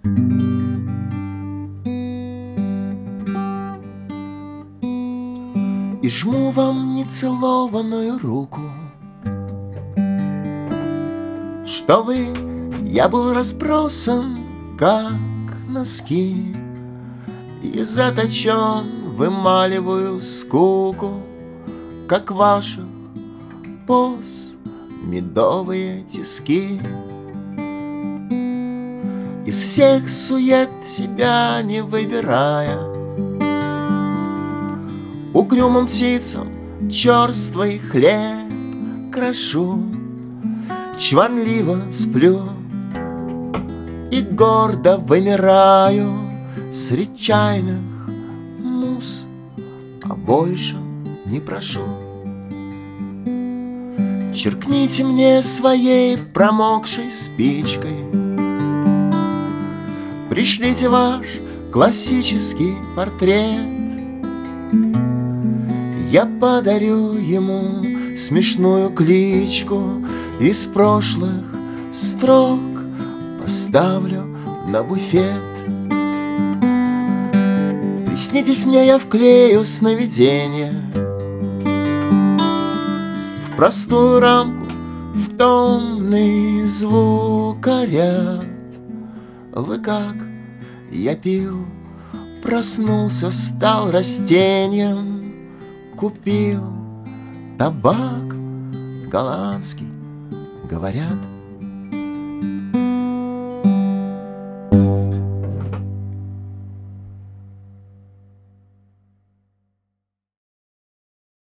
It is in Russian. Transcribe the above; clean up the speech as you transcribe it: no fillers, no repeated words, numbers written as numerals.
И жму вам нецелованную руку, что вы, я был разбросан, как носки, и заточен вымаливаю скуку, как ваших поз медовые тиски. Из всех сует себя не выбирая, угрюмым птицам черствый хлеб крошу, чванливо сплю и гордо вымираю средь чайных муз, а больше не прошу. Черкните мне своей промокшей спичкой, пришлите ваш классический портрет. Я подарю ему смешную кличку, из прошлых строк поставлю на буфет. Приснитесь мне, я вклею сновиденья в простую рамку, в томный звукоряд. Вы как? Я пил, проснулся, стал растением, купил табак голландский, говорят,